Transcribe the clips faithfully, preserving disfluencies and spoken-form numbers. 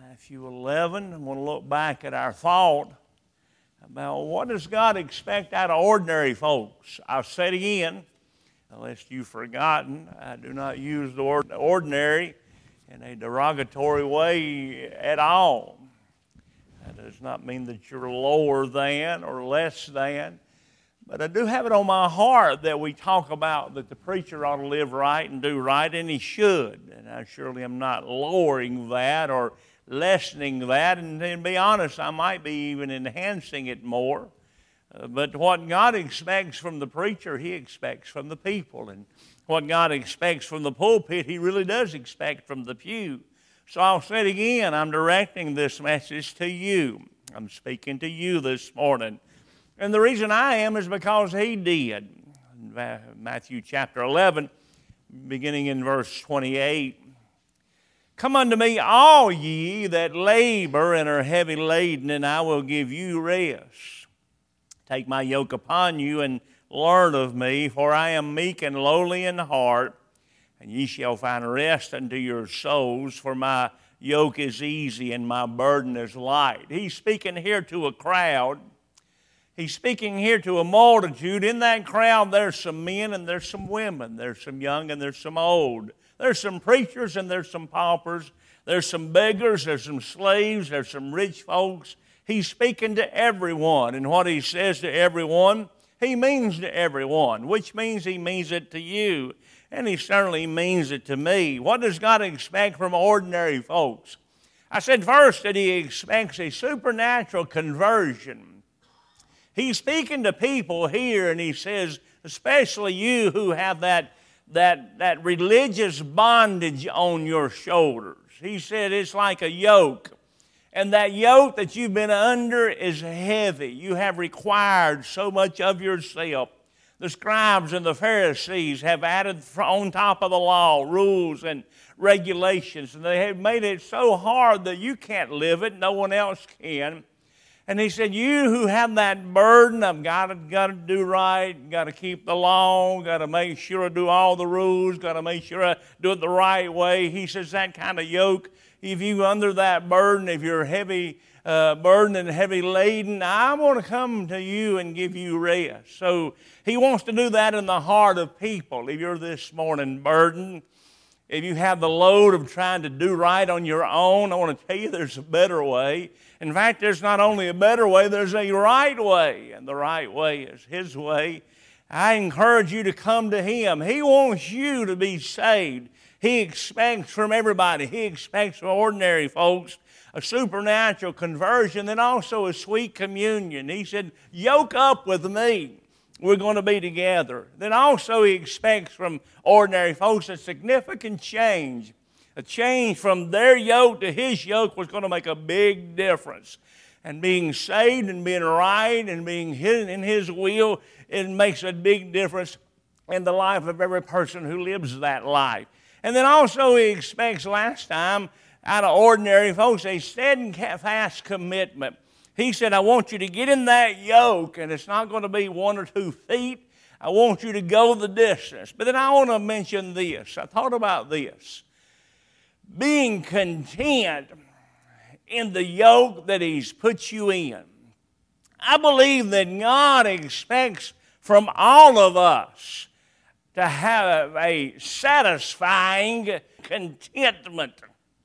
Matthew eleven, I'm going to look back at our thought about what does God expect out of ordinary folks. I'll say it again, unless you've forgotten, I do not use the word ordinary in a derogatory way at all. That does not mean that you're lower than or less than, but I do have it on my heart that we talk about that the preacher ought to live right and do right, and he should. And I surely am not lowering that or lessening that, and to be honest, I might be even enhancing it more. Uh, but what God expects from the preacher, he expects from the people. And what God expects from the pulpit, he really does expect from the pew. So I'll say it again, I'm directing this message to you. I'm speaking to you this morning. And the reason I am is because he did. In Matthew chapter eleven, beginning in verse twenty-eight, "Come unto me, all ye that labor and are heavy laden, and I will give you rest. Take my yoke upon you and learn of me, for I am meek and lowly in heart, and ye shall find rest unto your souls, for my yoke is easy and my burden is light." He's speaking here to a crowd. He's speaking here to a multitude. In that crowd, there's some men and there's some women. There's some young and there's some old. There's some preachers and there's some paupers. There's some beggars, there's some slaves, there's some rich folks. He's speaking to everyone. And what he says to everyone, he means to everyone, which means he means it to you. And he certainly means it to me. What does God expect from ordinary folks? I said first that he expects a supernatural conversion. He's speaking to people here, and he says, especially you who have that, that, that religious bondage on your shoulders. He said it's like a yoke. And that yoke that you've been under is heavy. You have required so much of yourself. The scribes and the Pharisees have added on top of the law rules and regulations, and they have made it so hard that you can't live it, no one else can. And he said, you who have that burden of got to, got to do right, got to keep the law, got to make sure I do all the rules, got to make sure I do it the right way. He says that kind of yoke, if you under that burden, if you're heavy uh, burden and heavy laden, I want to come to you and give you rest. So he wants to do that in the heart of people. If you're this morning burdened, if you have the load of trying to do right on your own, I want to tell you there's a better way. In fact, there's not only a better way, there's a right way, and the right way is his way. I encourage you to come to him. He wants you to be saved. He expects from everybody. He expects from ordinary folks a supernatural conversion and also a sweet communion. He said, yoke up with me. We're going to be together. Then also he expects from ordinary folks a significant change. A change from their yoke to his yoke was going to make a big difference. And being saved and being right and being hidden in his will, it makes a big difference in the life of every person who lives that life. And then also he expects last time out of ordinary folks a steadfast commitment. He said, I want you to get in that yoke, and it's not going to be one or two feet. I want you to go the distance. But then I want to mention this. I thought about this. Being content in the yoke that he's put you in. I believe that God expects from all of us to have a satisfying contentment.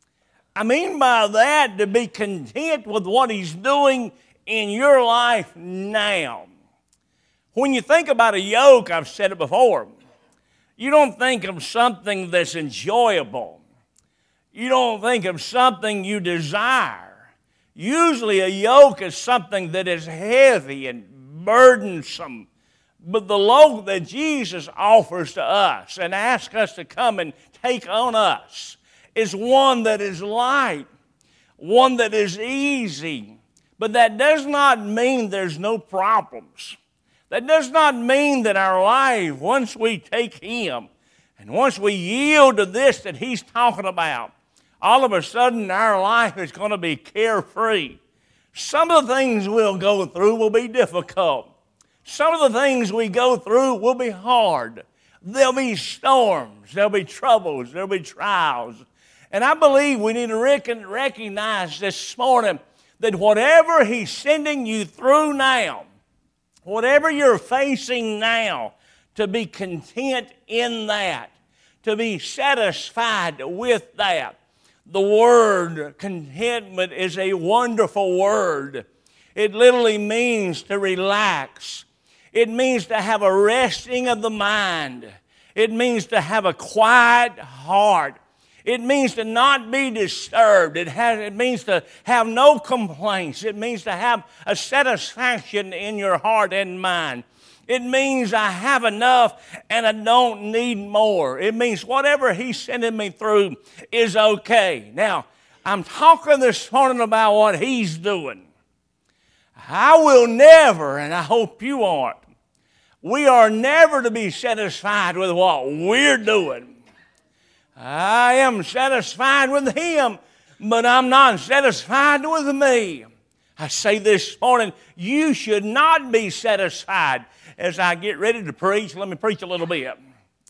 I mean by that to be content with what he's doing in your life now. When you think about a yoke, I've said it before, you don't think of something that's enjoyable. You don't think of something you desire. Usually a yoke is something that is heavy and burdensome. But the yoke that Jesus offers to us and asks us to come and take on us is one that is light, one that is easy. But that does not mean there's no problems. That does not mean that our life, once we take him and once we yield to this that he's talking about, all of a sudden our life is going to be carefree. Some of the things we'll go through will be difficult. Some of the things we go through will be hard. There'll be storms. There'll be troubles. There'll be trials. And I believe we need to recognize this morning that whatever He's sending you through now, whatever you're facing now, to be content in that, to be satisfied with that. The word contentment is a wonderful word. It literally means to relax. It means to have a resting of the mind. It means to have a quiet heart. It means to not be disturbed. It, has, it means to have no complaints. It means to have a satisfaction in your heart and mind. It means I have enough and I don't need more. It means whatever He's sending me through is okay. Now, I'm talking this morning about what He's doing. I will never, and I hope you aren't, we are never to be satisfied with what we're doing. I am satisfied with Him, but I'm not satisfied with me. I say this morning, you should not be satisfied. As I get ready to preach, let me preach a little bit.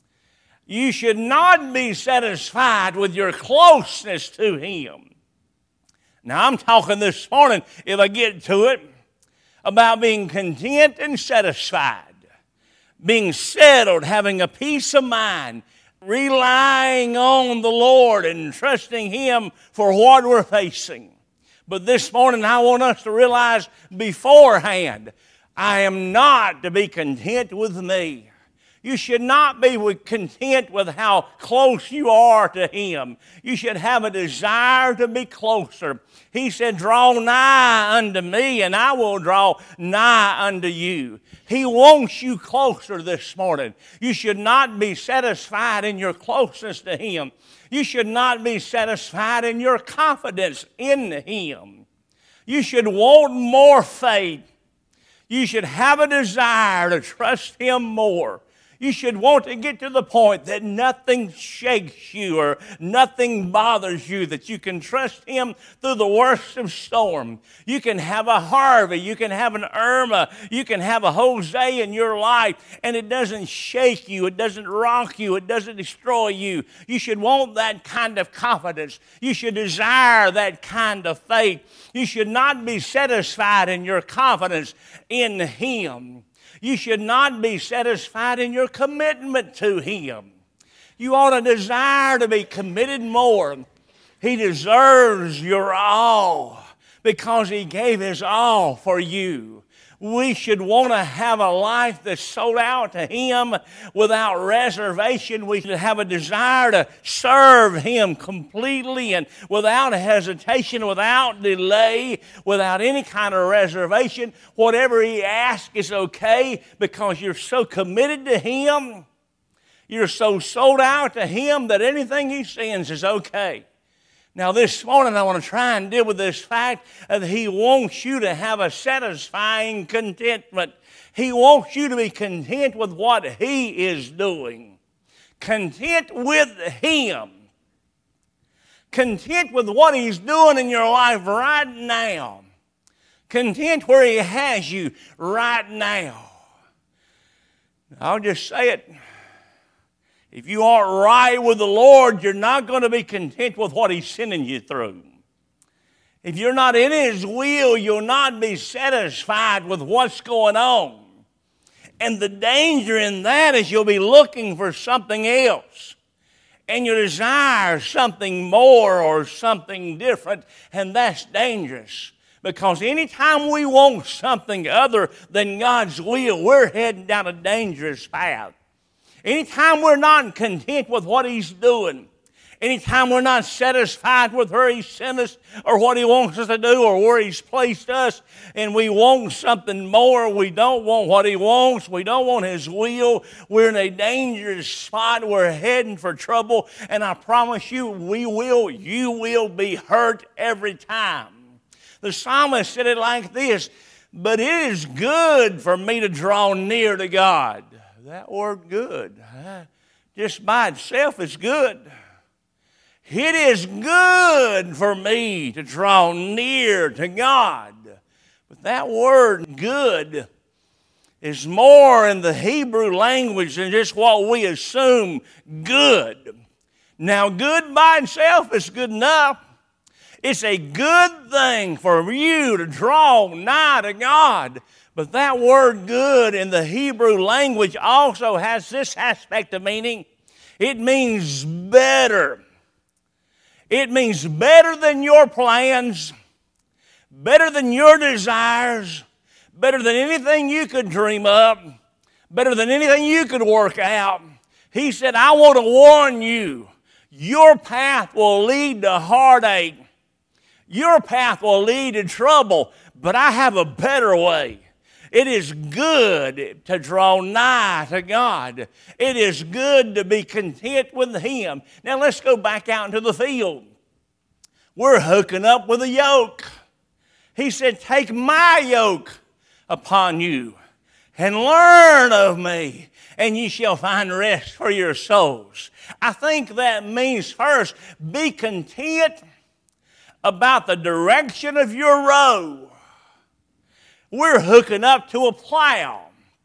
You should not be satisfied with your closeness to Him. Now, I'm talking this morning, if I get to it, about being content and satisfied, being settled, having a peace of mind, relying on the Lord and trusting Him for what we're facing. But this morning, I want us to realize beforehand, I am not to be content with me. You should not be content with how close you are to Him. You should have a desire to be closer. He said, draw nigh unto me, and I will draw nigh unto you. He wants you closer this morning. You should not be satisfied in your closeness to Him. You should not be satisfied in your confidence in Him. You should want more faith. You should have a desire to trust Him more. You should want to get to the point that nothing shakes you or nothing bothers you, that you can trust Him through the worst of storm. You can have a Harvey, you can have an Irma, you can have a Jose in your life, and it doesn't shake you, it doesn't rock you, it doesn't destroy you. You should want that kind of confidence. You should desire that kind of faith. You should not be satisfied in your confidence in Him. You should not be satisfied in your commitment to Him. You ought to desire to be committed more. He deserves your all because He gave His all for you. We should want to have a life that's sold out to Him without reservation. We should have a desire to serve Him completely and without hesitation, without delay, without any kind of reservation. Whatever He asks is okay because you're so committed to Him. You're so sold out to Him that anything He sends is okay. Now, this morning, I want to try and deal with this fact that He wants you to have a satisfying contentment. He wants you to be content with what He is doing. Content with Him. Content with what He's doing in your life right now. Content where He has you right now. I'll just say it. If you aren't right with the Lord, you're not going to be content with what He's sending you through. If you're not in His will, you'll not be satisfied with what's going on. And the danger in that is you'll be looking for something else. And you desire something more or something different, and that's dangerous. Because anytime we want something other than God's will, we're heading down a dangerous path. Anytime we're not content with what He's doing, anytime we're not satisfied with where He sent us or what He wants us to do or where He's placed us, and we want something more, we don't want what He wants, we don't want His will, we're in a dangerous spot, we're heading for trouble, and I promise you, we will, you will be hurt every time. The psalmist said it like this, but it is good for me to draw near to God. That word good, just by itself is good. It is good for me to draw near to God. But that word good is more in the Hebrew language than just what we assume good. Now, good by itself is good enough. It's a good thing for you to draw nigh to God. But that word good in the Hebrew language also has this aspect of meaning. It means better. It means better than your plans, better than your desires, better than anything you could dream up, better than anything you could work out. He said, I want to warn you, your path will lead to heartache. Your path will lead to trouble, but I have a better way. It is good to draw nigh to God. It is good to be content with Him. Now let's go back out into the field. We're hooking up with a yoke. He said, take my yoke upon you and learn of me, and ye shall find rest for your souls. I think that means first, be content about the direction of your row. We're hooking up to a plow.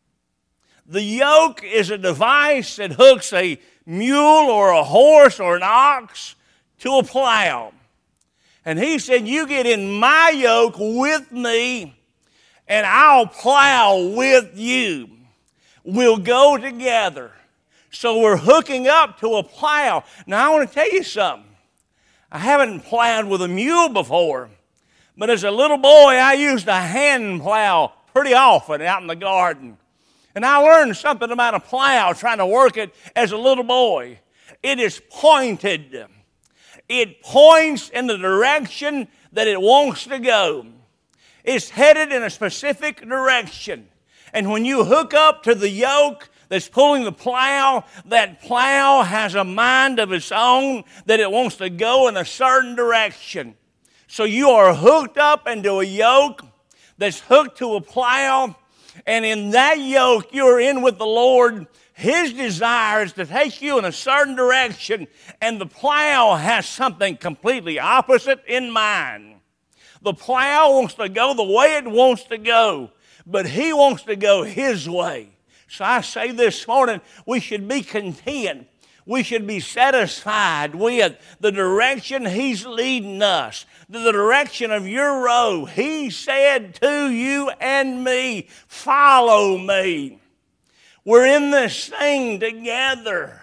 The yoke is a device that hooks a mule or a horse or an ox to a plow. And he said, you get in my yoke with me, and I'll plow with you. We'll go together. So we're hooking up to a plow. Now, I want to tell you something. I haven't plowed with a mule before, but as a little boy, I used a hand plow pretty often out in the garden. And I learned something about a plow trying to work it as a little boy. It is pointed. It points in the direction that it wants to go. It's headed in a specific direction. And when you hook up to the yoke that's pulling the plow, that plow has a mind of its own that it wants to go in a certain direction. So you are hooked up into a yoke that's hooked to a plow, and in that yoke you're in with the Lord. His desire is to take you in a certain direction, and the plow has something completely opposite in mind. The plow wants to go the way it wants to go, but he wants to go his way. So I say this morning, we should be content. We should be satisfied with the direction he's leading us, the direction of your road. He said to you and me, follow me. We're in this thing together.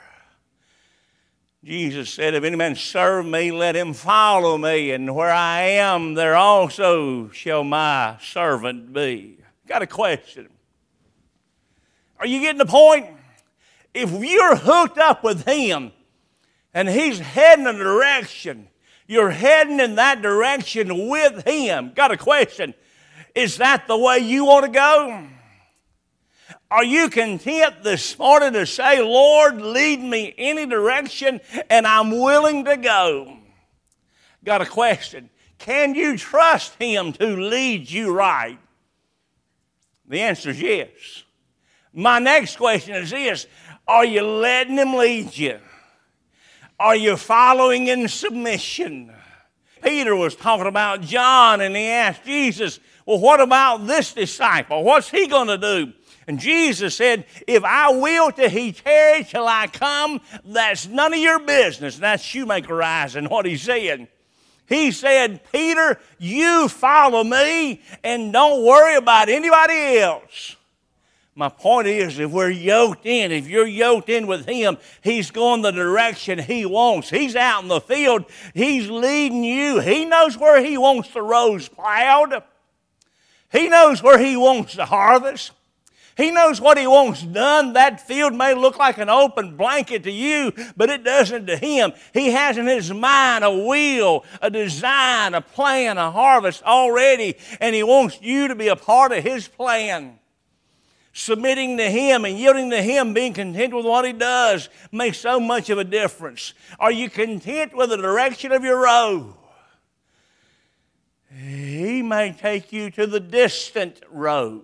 Jesus said, if any man serve me, let him follow me. And where I am, there also shall my servant be. Got a question. Are you getting the point? If you're hooked up with him and he's heading in a direction, you're heading in that direction with him. Got a question. Is that the way you want to go? Are you content this morning to say, Lord, lead me any direction and I'm willing to go? Got a question. Can you trust him to lead you right? The answer is yes. My next question is this. Are you letting him lead you? Are you following in submission? Peter was talking about John, and he asked Jesus, well, what about this disciple? What's he going to do? And Jesus said, if I will till he tarry till I come, that's none of your business. And that's shoemakerizing what he said. He said, Peter, you follow me and don't worry about anybody else. My point is, if we're yoked in, if you're yoked in with him, he's going the direction he wants. He's out in the field. He's leading you. He knows where he wants the rows plowed. He knows where he wants the harvest. He knows what he wants done. That field may look like an open blanket to you, but it doesn't to him. He has in his mind a will, a design, a plan, a harvest already, and he wants you to be a part of his plan. Submitting to him and yielding to him, being content with what he does, makes so much of a difference. Are you content with the direction of your road? He may take you to the distant roads.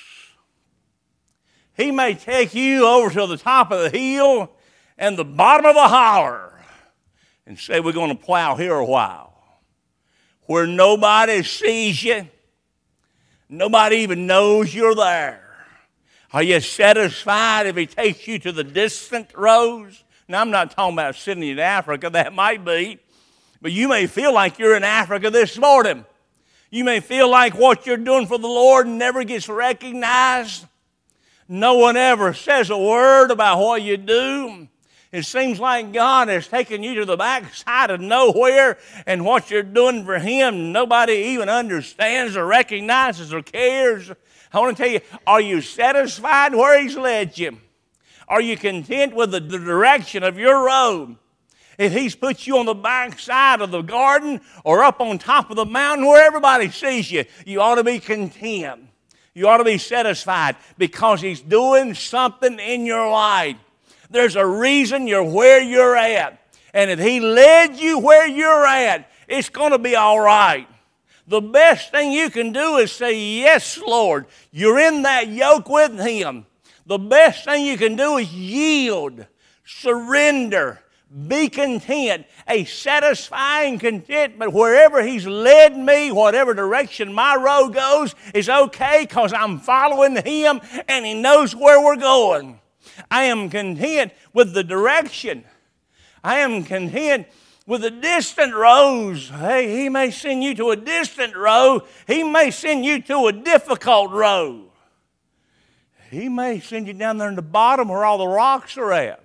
He may take you over to the top of the hill and the bottom of the holler and say, we're going to plow here a while, where nobody sees you, nobody even knows you're there. Are you satisfied if he takes you to the distant roads? Now, I'm not talking about sitting in Africa. That might be. But you may feel like you're in Africa this morning. You may feel like what you're doing for the Lord never gets recognized. No one ever says a word about what you do. It seems like God has taken you to the backside of nowhere, and what you're doing for Him, nobody even understands or recognizes or cares. I want to tell you, are you satisfied where He's led you? Are you content with the, the direction of your road? If He's put you on the backside of the garden or up on top of the mountain where everybody sees you, you ought to be content. You ought to be satisfied because He's doing something in your life. There's a reason you're where you're at. And if He led you where you're at, it's going to be all right. The best thing you can do is say, yes, Lord. You're in that yoke with Him. The best thing you can do is yield, surrender, be content, a satisfying contentment. Wherever He's led me, whatever direction my road goes, is okay because I'm following Him and He knows where we're going. I am content with the direction. I am content with the distant roads. Hey, He may send you to a distant road. He may send you to a difficult road. He may send you down there in the bottom where all the rocks are at.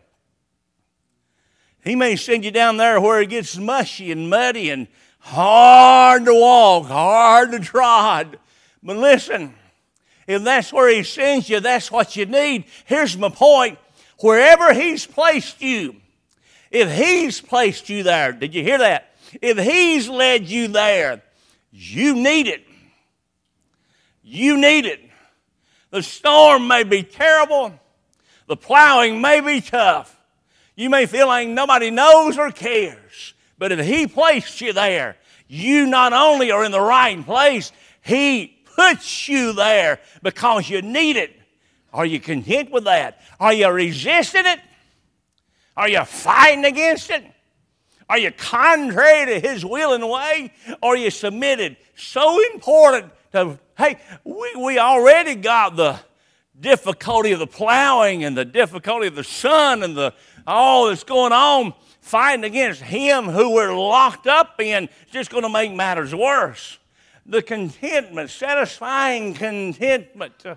He may send you down there where it gets mushy and muddy and hard to walk, hard to trod. But listen, if that's where He sends you, that's what you need. Here's my point. Wherever He's placed you, if He's placed you there, did you hear that? If He's led you there, you need it. You need it. The storm may be terrible. The plowing may be tough. You may feel like nobody knows or cares. But if He placed you there, you not only are in the right place, He puts you there because you need it. Are you content with that? Are you resisting it? Are you fighting against it? Are you contrary to His will and way? Or are you submitted? So important to, hey, we, we already got the difficulty of the plowing and the difficulty of the sun and the all that's going on. Fighting against Him who we're locked up in is just going to make matters worse. The contentment, satisfying contentment. Uh,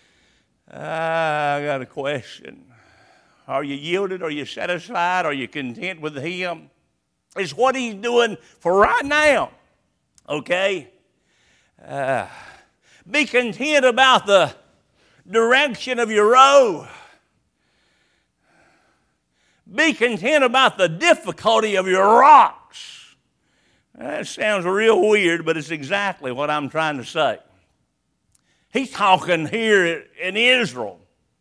I got a question. Are you yielded? Are you satisfied? Are you content with Him? It's what He's doing for right now. Okay? Uh, be content about the direction of your road. Be content about the difficulty of your rocks. That sounds real weird, but it's exactly what I'm trying to say. He's talking here in Israel.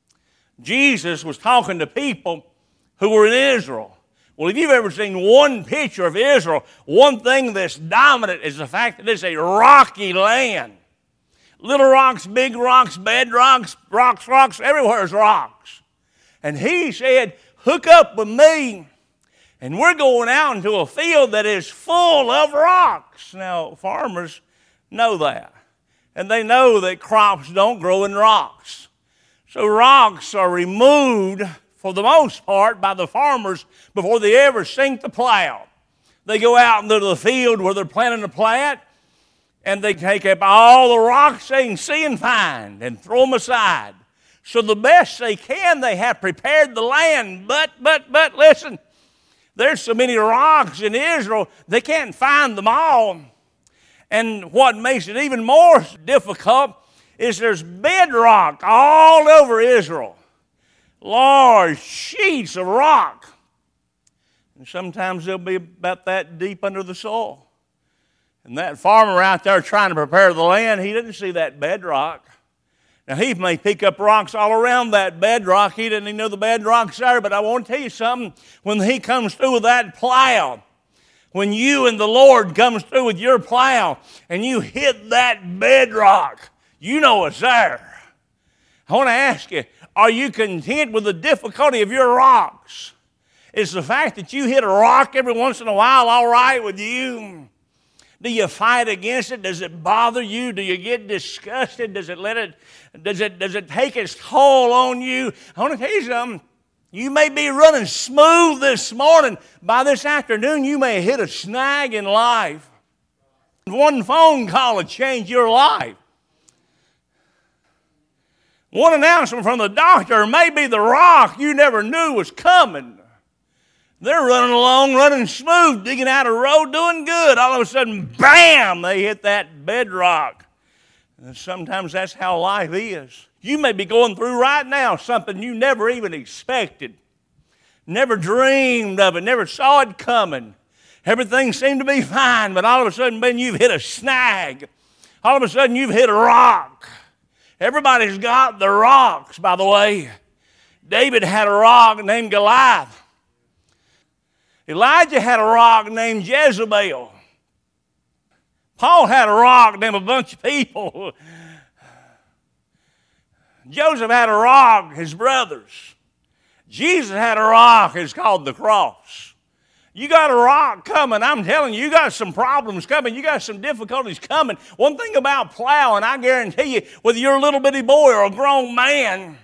Jesus was talking to people who were in Israel. Well, if you've ever seen one picture of Israel, one thing that's dominant is the fact that it's a rocky land. Little rocks, big rocks, bed rocks, rocks, rocks, everywhere is rocks. And He said, hook up with me, and we're going out into a field that is full of rocks. Now, farmers know that. And they know that crops don't grow in rocks. So rocks are removed, for the most part, by the farmers before they ever sink the plow. They go out into the field where they're planting to plant, and they take up all the rocks they can see and find and throw them aside. So the best they can, they have prepared the land. But, but, but, listen, there's so many rocks in Israel, they can't find them all. And what makes it even more difficult is there's bedrock all over Israel. Large sheets of rock. And sometimes they'll be about that deep under the soil. And that farmer out there trying to prepare the land, he didn't see that bedrock. Now, he may pick up rocks all around that bedrock. He didn't even know the bedrock's there. But I want to tell you something. When He comes through with that plow, when you and the Lord comes through with your plow and you hit that bedrock, you know it's there. I want to ask you, are you content with the difficulty of your rocks? Is the fact that you hit a rock every once in a while all right with you? Do you fight against it? Does it bother you? Do you get disgusted? Does it let it, does it, does it take its toll on you? I want to tell you something. You may be running smooth this morning. By this afternoon, you may hit a snag in life. One phone call will change your life. One announcement from the doctor may be the rock you never knew was coming. They're running along, running smooth, digging out a road, doing good. All of a sudden, bam, they hit that bedrock. And sometimes that's how life is. You may be going through right now something you never even expected, never dreamed of it, never saw it coming. Everything seemed to be fine, but all of a sudden, man, you've hit a snag. All of a sudden, you've hit a rock. Everybody's got the rocks, by the way. David had a rock named Goliath. Elijah had a rock named Jezebel. Paul had a rock named a bunch of people. Joseph had a rock, his brothers. Jesus had a rock, it's called the cross. You got a rock coming. I'm telling you, you got some problems coming. You got some difficulties coming. One thing about plowing, I guarantee you, whether you're a little bitty boy or a grown man,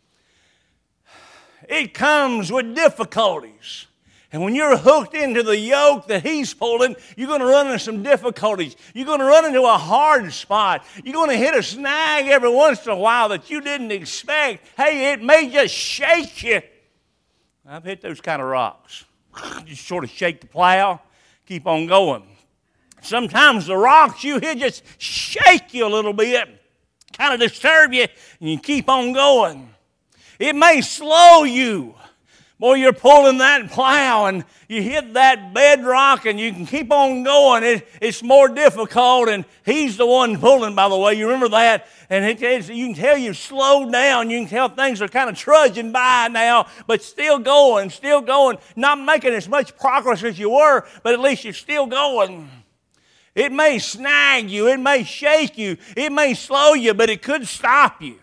it comes with difficulties. And when you're hooked into the yoke that he's pulling, you're going to run into some difficulties. You're going to run into a hard spot. You're going to hit a snag every once in a while that you didn't expect. Hey, it may just shake you. I've hit those kind of rocks. Just sort of shake the plow, keep on going. Sometimes the rocks you hit just shake you a little bit, kind of disturb you, and you keep on going. It may slow you. Boy, you're pulling that plow and you hit that bedrock and you can keep on going. It, it's more difficult, and he's the one pulling, by the way. You remember that? And it, it's, you can tell you've slowed down. You can tell things are kind of trudging by now, but still going, still going. Not making as much progress as you were, but at least you're still going. It may snag you. It may shake you. It may slow you, but it could stop you.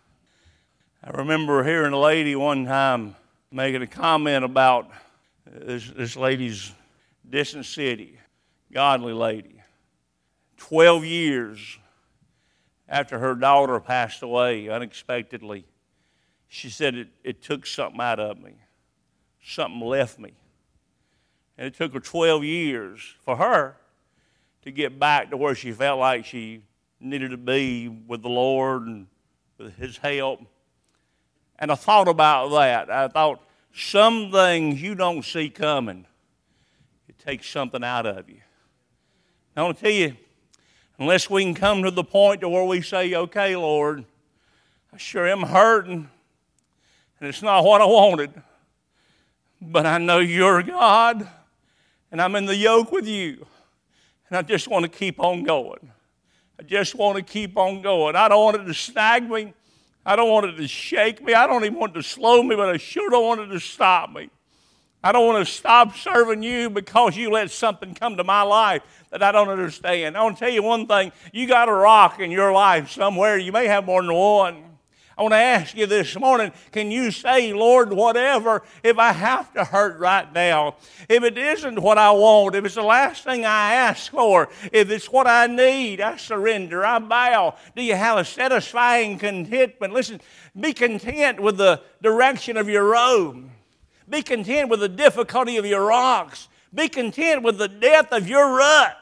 I remember hearing a lady one time making a comment about this, this lady's distant city, godly lady. Twelve years after her daughter passed away unexpectedly, she said it, it took something out of me. Something left me. And it took her twelve years for her to get back to where she felt like she needed to be with the Lord and with His help. And I thought about that. I thought, some things you don't see coming, it takes something out of you. I want to tell you, unless we can come to the point to where we say, okay, Lord, I sure am hurting, and it's not what I wanted, but I know you're God, and I'm in the yoke with you, and I just want to keep on going. I just want to keep on going. I don't want it to snag me. I don't want it to shake me. I don't even want it to slow me, but I sure don't want it to stop me. I don't want to stop serving you because you let something come to my life that I don't understand. I want to tell you one thing. You got a rock in your life somewhere. You may have more than one. I want to ask you this morning, can you say, Lord, whatever, if I have to hurt right now, if it isn't what I want, if it's the last thing I ask for, if it's what I need, I surrender, I bow. Do you have a satisfying contentment? Listen, be content with the direction of your road. Be content with the difficulty of your rocks. Be content with the depth of your rut.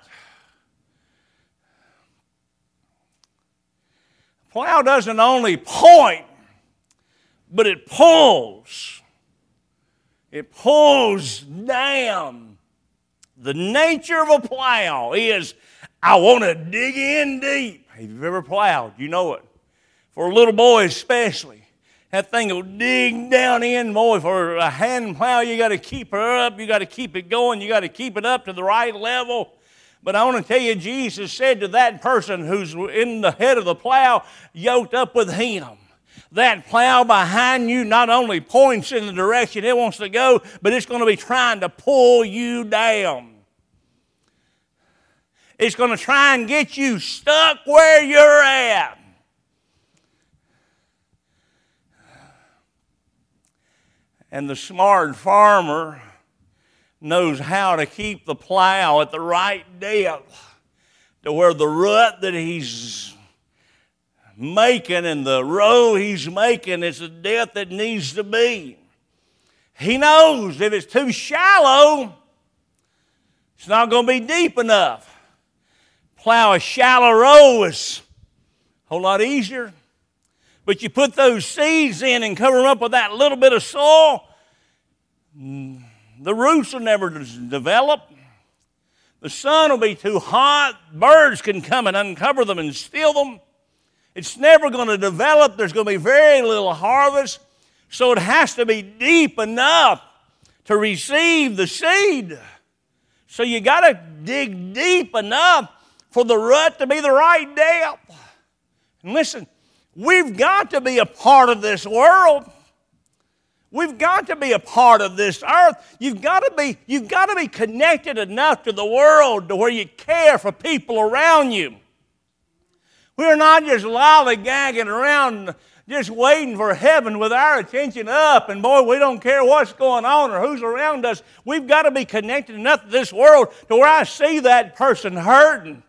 Plow doesn't only point, but it pulls. It pulls down. The nature of a plow is, I want to dig in deep. If you've ever plowed, you know it. For a little boy especially, that thing will dig down in, boy. For a hand plow, you got to keep her up. You got to keep it going. You got to keep it up to the right level. But I want to tell you, Jesus said to that person who's in the head of the plow, yoked up with him, that plow behind you not only points in the direction it wants to go, but it's going to be trying to pull you down. It's going to try and get you stuck where you're at. And the smart farmer knows how to keep the plow at the right depth to where the rut that he's making and the row he's making is the depth that needs to be. He knows if it's too shallow, it's not going to be deep enough. Plow a shallow row is a whole lot easier. But you put those seeds in and cover them up with that little bit of soil, the roots will never develop. The sun will be too hot. Birds can come and uncover them and steal them. It's never going to develop. There's going to be very little harvest. So it has to be deep enough to receive the seed. So you got to dig deep enough for the rut to be the right depth. And listen, we've got to be a part of this world. We've got to be a part of this earth. You've got to be, you've got to be connected enough to the world to where you care for people around you. We're not just lollygagging around just waiting for heaven with our attention up, and boy, we don't care what's going on or who's around us. We've got to be connected enough to this world to where I see that person hurting.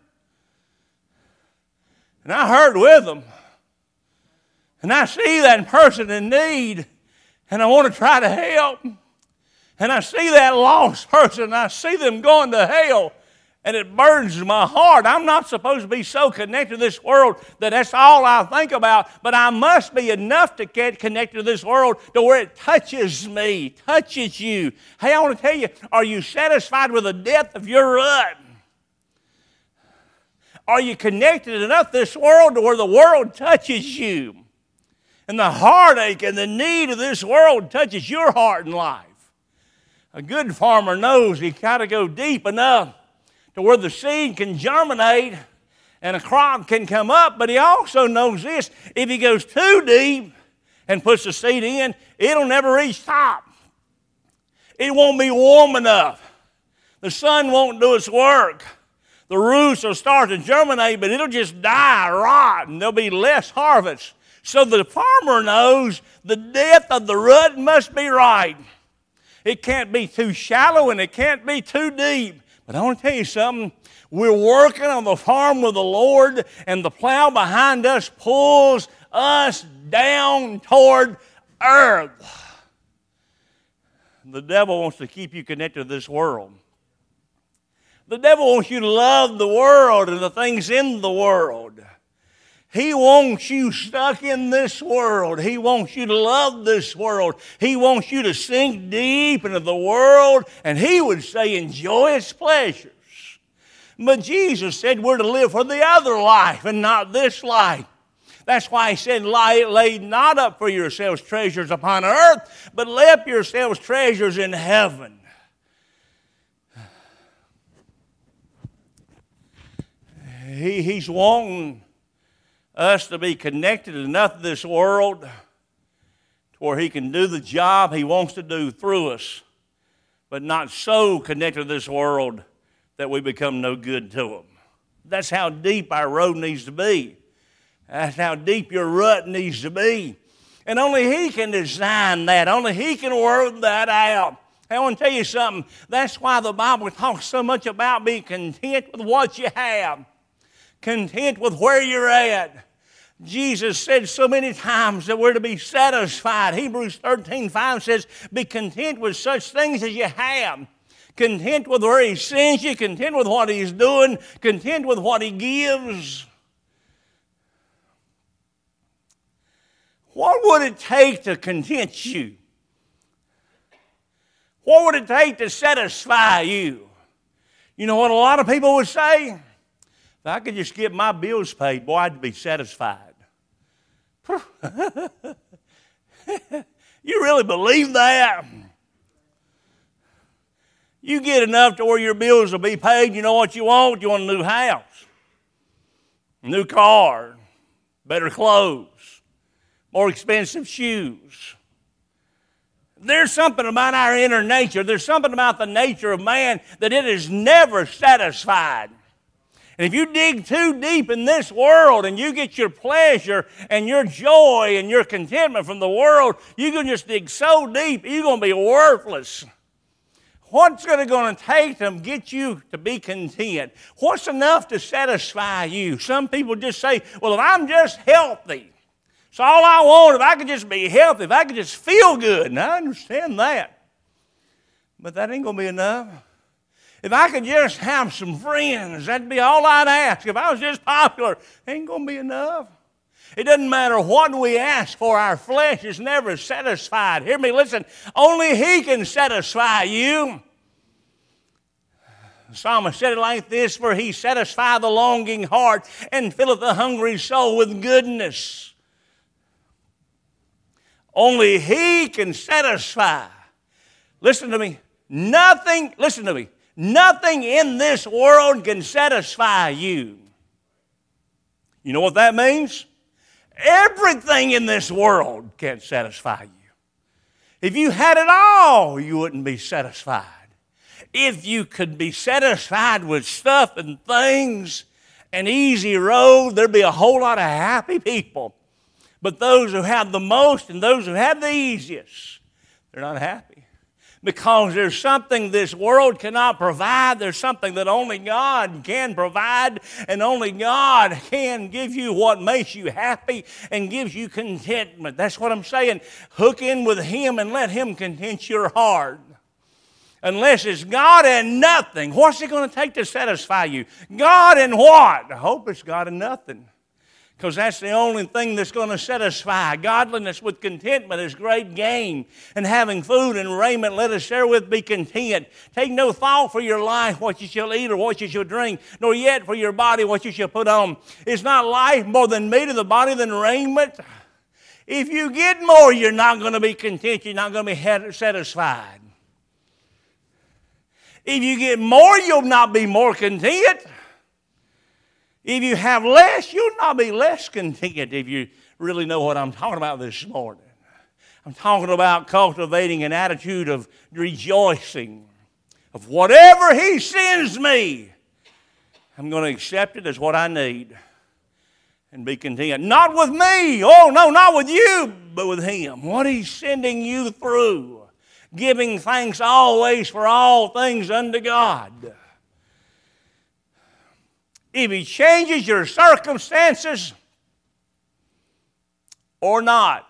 And I hurt with them. And I see that person in need, and I want to try to help. And I see that lost person, and I see them going to hell, and it burdens my heart. I'm not supposed to be so connected to this world that that's all I think about, but I must be enough to get connected to this world to where it touches me, touches you. Hey, I want to tell you, are you satisfied with the depth of your rut? Are you connected enough to this world to where the world touches you? And the heartache and the need of this world touches your heart and life. A good farmer knows he got to go deep enough to where the seed can germinate and a crop can come up, but he also knows this: if he goes too deep and puts the seed in, it'll never reach top. It won't be warm enough. The sun won't do its work. The roots will start to germinate, but it'll just die, rot, and there'll be less harvest. So the farmer knows the depth of the rut must be right. It can't be too shallow and it can't be too deep. But I want to tell you something. We're working on the farm with the Lord, and the plow behind us pulls us down toward earth. The devil wants to keep you connected to this world. The devil wants you to love the world and the things in the world. He wants you stuck in this world. He wants you to love this world. He wants you to sink deep into the world, and he would say enjoy its pleasures. But Jesus said we're to live for the other life and not this life. That's why he said, lay not up for yourselves treasures upon earth, but lay up yourselves treasures in heaven. He, he's wanting us to be connected enough to this world to where he can do the job he wants to do through us, but not so connected to this world that we become no good to him. That's how deep our road needs to be. That's how deep your rut needs to be. And only he can design that. Only he can work that out. I want to tell you something. That's why the Bible talks so much about being content with what you have. Content with where you're at. Jesus said so many times that we're to be satisfied. Hebrews thirteen five says, be content with such things as you have. Content with where he sends you. Content with what he's doing. Content with what he gives. What would it take to content you? What would it take to satisfy you? You know what a lot of people would say? If I could just get my bills paid, boy, I'd be satisfied. You really believe that? You get enough to where your bills will be paid, you know what you want? You want a new house, a new car, better clothes, more expensive shoes. There's something about our inner nature. There's something about the nature of man that it is never satisfied. And if you dig too deep in this world and you get your pleasure and your joy and your contentment from the world, you can just dig so deep, you're going to be worthless. What's it going to take to get you to be content? What's enough to satisfy you? Some people just say, well, if I'm just healthy, it's all I want. If I could just be healthy, if I could just feel good. And I understand that. But that ain't going to be enough. If I could just have some friends, that'd be all I'd ask. If I was just popular, ain't going to be enough. It doesn't matter what we ask for, our flesh is never satisfied. Hear me, listen, only He can satisfy you. The psalmist said it like this, for He satisfieth the longing heart and filleth the hungry soul with goodness. Only He can satisfy. Listen to me. Nothing, listen to me. Nothing in this world can satisfy you. You know what that means? Everything in this world can't satisfy you. If you had it all, you wouldn't be satisfied. If you could be satisfied with stuff and things, an easy road, there'd be a whole lot of happy people. But those who have the most and those who have the easiest, they're not happy. Because there's something this world cannot provide. There's something that only God can provide. And only God can give you what makes you happy and gives you contentment. That's what I'm saying. Hook in with Him and let Him content your heart. Unless it's God and nothing. What's it going to take to satisfy you? God and what? I hope it's God and nothing. Because that's the only thing that's going to satisfy. Godliness with contentment is great gain. And having food and raiment, let us therewith be content. Take no thought for your life, what you shall eat or what you shall drink, nor yet for your body, what you shall put on. Is not life more than meat, of the body than raiment? If you get more, you're not going to be content. You're not going to be satisfied. If you get more, you'll not be more content. If you have less, you'll not be less content, if you really know what I'm talking about this morning. I'm talking about cultivating an attitude of rejoicing, of whatever He sends me, I'm going to accept it as what I need and be content. Not with me, oh no, not with you, but with Him. What He's sending you through, giving thanks always for all things unto God. If He changes your circumstances or not.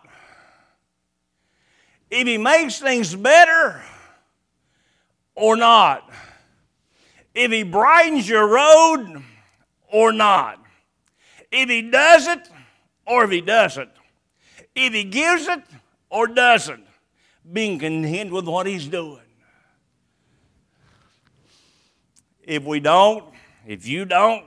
If He makes things better or not. If He brightens your road or not. If He does it or if He doesn't. If He gives it or doesn't. Being content with what He's doing. If we don't, if you don't,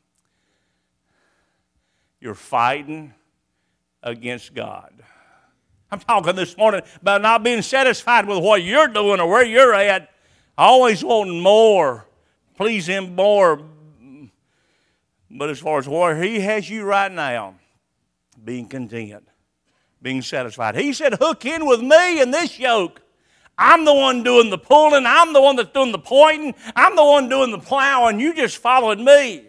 you're fighting against God. I'm talking this morning about not being satisfied with what you're doing or where you're at. Always wanting more, please Him more. But as far as where He has you right now, being content, being satisfied. He said, hook in with me in this yoke. I'm the one doing the pulling. I'm the one that's doing the pointing. I'm the one doing the plowing. You just followed me.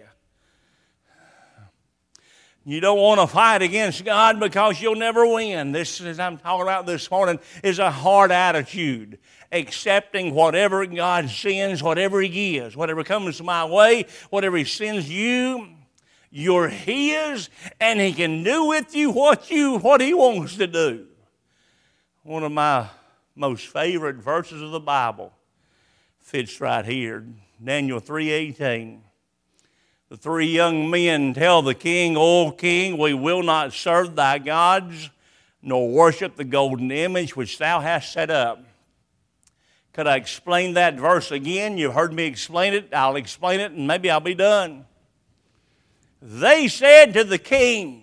You don't want to fight against God because you'll never win. This, as I'm talking about this morning, is a hard attitude. Accepting whatever God sends, whatever He gives, whatever comes my way, whatever He sends you, you're His, and He can do with you what you what He wants to do. One of my most favorite verses of the Bible fits right here. Daniel three eighteen. The three young men tell the king, O king, we will not serve thy gods, nor worship the golden image which thou hast set up. Could I explain that verse again? You've heard me explain it. I'll explain it, and maybe I'll be done. They said to the king,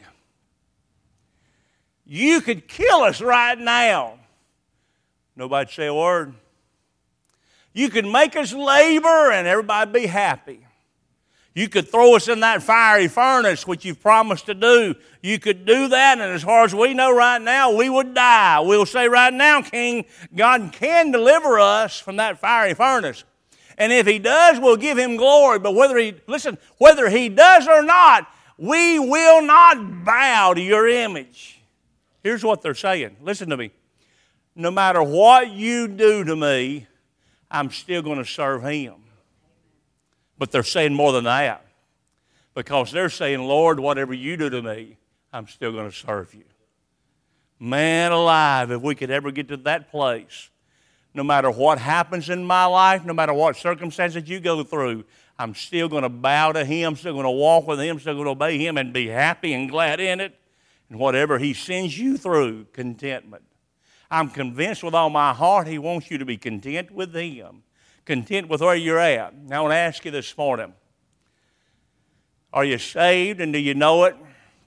you could kill us right now. Nobody'd say a word. You could make us labor, and everybody'd be happy. You could throw us in that fiery furnace, which you've promised to do. You could do that, and as far as we know right now, we would die. We'll say right now, King, God can deliver us from that fiery furnace. And if He does, we'll give Him glory. But whether He, listen, whether He does or not, we will not bow to your image. Here's what they're saying. Listen to me. No matter what you do to me, I'm still going to serve Him. But they're saying more than that. Because they're saying, Lord, whatever you do to me, I'm still going to serve you. Man alive, if we could ever get to that place. No matter what happens in my life, no matter what circumstances you go through, I'm still going to bow to Him, still going to walk with Him, still going to obey Him and be happy and glad in it. And whatever He sends you through, contentment. I'm convinced with all my heart He wants you to be content with Him, content with where you're at. Now I want to ask you this morning, are you saved and do you know it?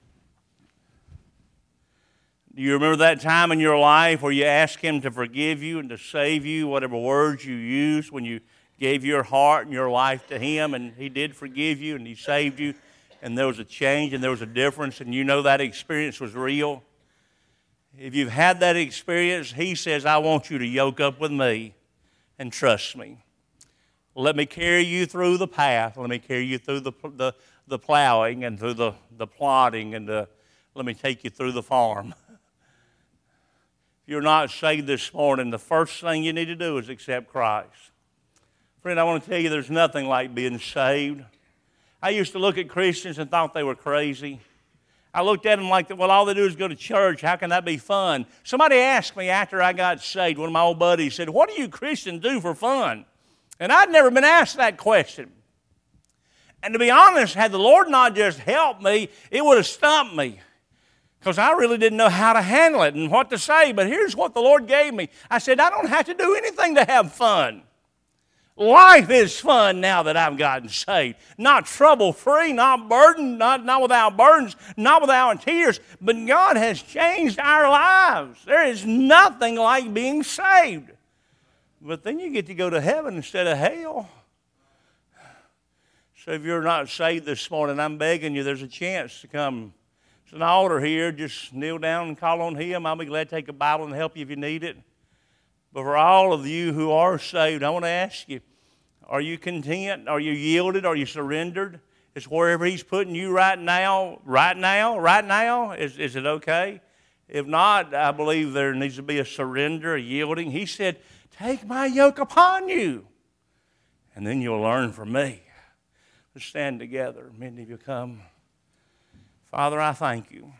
Do you remember that time in your life where you asked Him to forgive you and to save you, whatever words you used when you gave your heart and your life to Him, and He did forgive you and He saved you, and there was a change and there was a difference, and you know that experience was real? If you've had that experience, He says, I want you to yoke up with me and trust me. Let me carry you through the path. Let me carry you through the, the, the plowing and through the, the plodding, and the, let me take you through the farm. If you're not saved this morning, the first thing you need to do is accept Christ. Friend, I want to tell you there's nothing like being saved. I used to look at Christians and thought they were crazy. I looked at them like, well, all they do is go to church. How can that be fun? Somebody asked me after I got saved, one of my old buddies said, what do you Christians do for fun? And I'd never been asked that question. And to be honest, had the Lord not just helped me, it would have stumped me, because I really didn't know how to handle it and what to say. But here's what the Lord gave me. I said, I don't have to do anything to have fun. Life is fun now that I've gotten saved. Not trouble-free, not burdened, not, not without burdens, not without tears. But God has changed our lives. There is nothing like being saved. But then you get to go to heaven instead of hell. So if you're not saved this morning, I'm begging you, there's a chance to come. There's an altar here. Just kneel down and call on Him. I'll be glad to take a Bible and help you if you need it. But for all of you who are saved, I want to ask you, are you content? Are you yielded? Are you surrendered? Is wherever He's putting you right now, right now, right now, is, is it okay? If not, I believe there needs to be a surrender, a yielding. He said, take my yoke upon you, and then you'll learn from me. Let's stand together. Many of you come. Father, I thank you.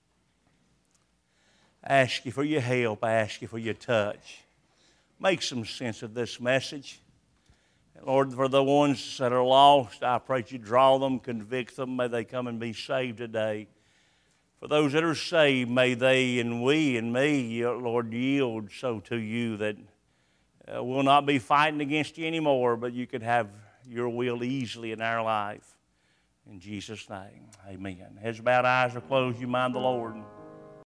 I ask you for your help. I ask you for your touch. Make some sense of this message. Lord, for the ones that are lost, I pray that you draw them, convict them. May they come and be saved today. For those that are saved, may they and we and me, Lord, yield so to you that uh, we'll not be fighting against you anymore, but you could have your will easily in our life. In Jesus' name, amen. Heads bowed, eyes are closed. You mind the Lord.